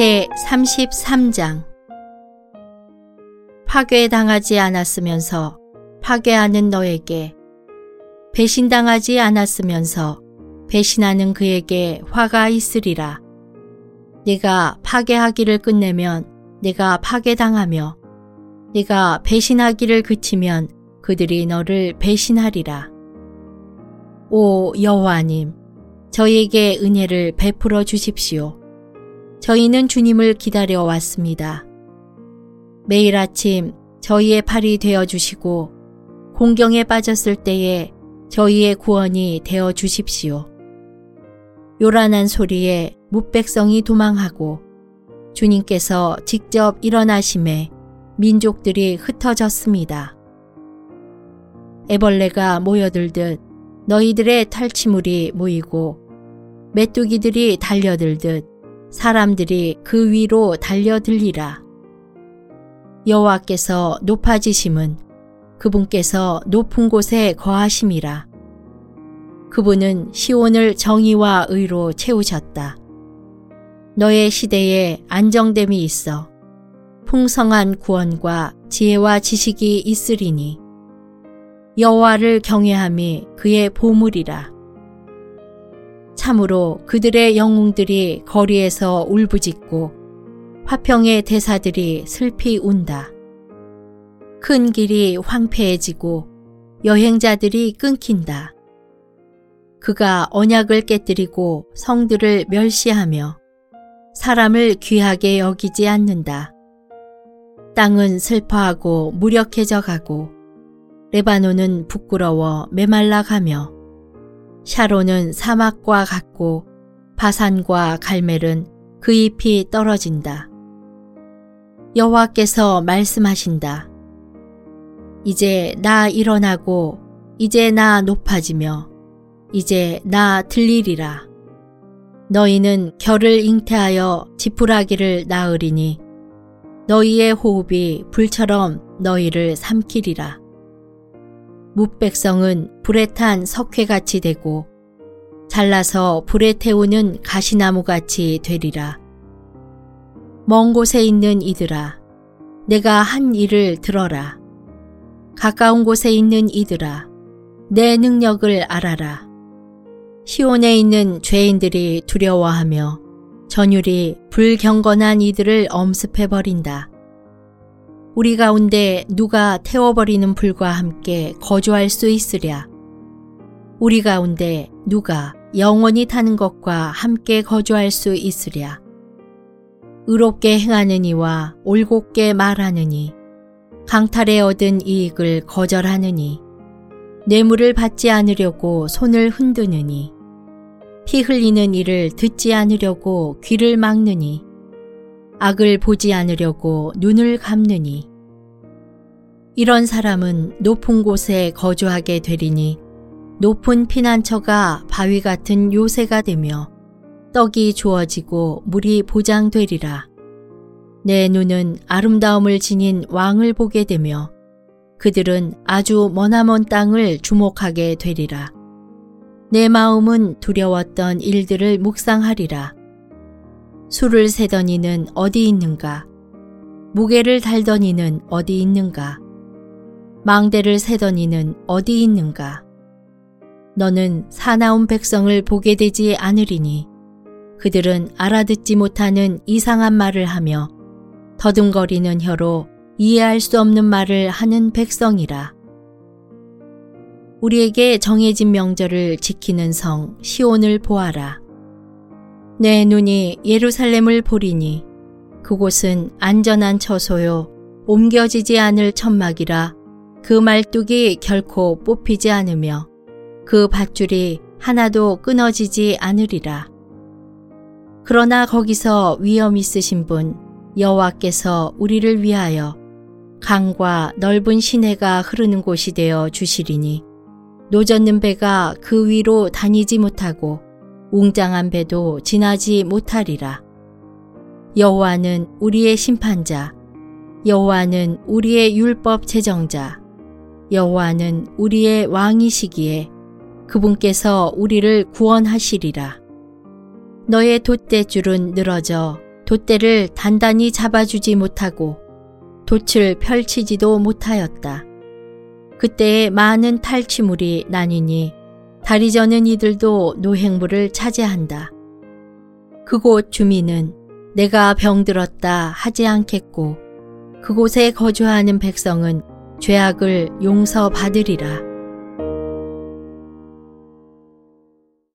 제33장. 파괴당하지 않았으면서 파괴하는 너에게, 배신당하지 않았으면서 배신하는 그에게 화가 있으리라. 네가 파괴하기를 끝내면 네가 파괴당하며 네가 배신하기를 그치면 그들이 너를 배신하리라. 오 여호와님, 저희에게 은혜를 베풀어 주십시오. 저희는 주님을 기다려 왔습니다. 매일 아침 저희의 팔이 되어 주시고 공경에 빠졌을 때에 저희의 구원이 되어 주십시오. 요란한 소리에 뭇백성이 도망하고 주님께서 직접 일어나심에 민족들이 흩어졌습니다. 애벌레가 모여들듯 너희들의 탈취물이 모이고 메뚜기들이 달려들듯 사람들이 그 위로 달려들리라. 여호와께서 높아지심은 그분께서 높은 곳에 거하심이라. 그분은 시온을 정의와 의로 채우셨다. 너의 시대에 안정됨이 있어 풍성한 구원과 지혜와 지식이 있으리니 여호와를 경외함이 그의 보물이라. 참으로 그들의 영웅들이 거리에서 울부짖고 화평의 대사들이 슬피 운다. 큰 길이 황폐해지고 여행자들이 끊긴다. 그가 언약을 깨뜨리고 성들을 멸시하며 사람을 귀하게 여기지 않는다. 땅은 슬퍼하고 무력해져 가고 레바논은 부끄러워 메말라 가며 샤론은 사막과 같고 바산과 갈멜은 그 잎이 떨어진다. 여호와께서 말씀하신다. 이제 나 일어나고 이제 나 높아지며 이제 나 들리리라. 너희는 결을 잉태하여 지푸라기를 낳으리니 너희의 호흡이 불처럼 너희를 삼키리라. 뭇백성은 불에 탄 석회같이 되고 잘라서 불에 태우는 가시나무같이 되리라. 먼 곳에 있는 이들아, 내가 한 일을 들어라. 가까운 곳에 있는 이들아, 내 능력을 알아라. 시온에 있는 죄인들이 두려워하며 전율이 불경건한 이들을 엄습해버린다. 우리 가운데 누가 태워버리는 불과 함께 거주할 수 있으랴. 우리 가운데 누가 영원히 타는 것과 함께 거주할 수 있으랴. 의롭게 행하는 이와 올곧게 말하는 이, 강탈에 얻은 이익을 거절하느니, 뇌물을 받지 않으려고 손을 흔드느니, 피 흘리는 일을 듣지 않으려고 귀를 막느니, 악을 보지 않으려고 눈을 감느니, 이런 사람은 높은 곳에 거주하게 되리니 높은 피난처가 바위 같은 요새가 되며 떡이 주어지고 물이 보장되리라. 내 눈은 아름다움을 지닌 왕을 보게 되며 그들은 아주 머나먼 땅을 주목하게 되리라. 내 마음은 두려웠던 일들을 묵상하리라. 수를 세던 이는 어디 있는가? 무게를 달던 이는 어디 있는가? 망대를 세던 이는 어디 있는가? 너는 사나운 백성을 보게 되지 않으리니 그들은 알아듣지 못하는 이상한 말을 하며 더듬거리는 혀로 이해할 수 없는 말을 하는 백성이라. 우리에게 정해진 명절을 지키는 성 시온을 보아라. 내 눈이 예루살렘을 보리니 그곳은 안전한 처소요 옮겨지지 않을 천막이라. 그 말뚝이 결코 뽑히지 않으며 그 밧줄이 하나도 끊어지지 않으리라. 그러나 거기서 위엄 있으신 분 여호와께서 우리를 위하여 강과 넓은 시내가 흐르는 곳이 되어 주시리니 노젓는 배가 그 위로 다니지 못하고 웅장한 배도 지나지 못하리라. 여호와는 우리의 심판자, 여호와는 우리의 율법 제정자, 여호와는 우리의 왕이시기에 그분께서 우리를 구원하시리라. 너의 돛대줄은 늘어져 돛대를 단단히 잡아주지 못하고 돛을 펼치지도 못하였다. 그때에 많은 탈취물이 나뉘니 다리 저는 이들도 노획물을 차지한다. 그곳 주민은 내가 병들었다 하지 않겠고 그곳에 거주하는 백성은 죄악을 용서받으리라.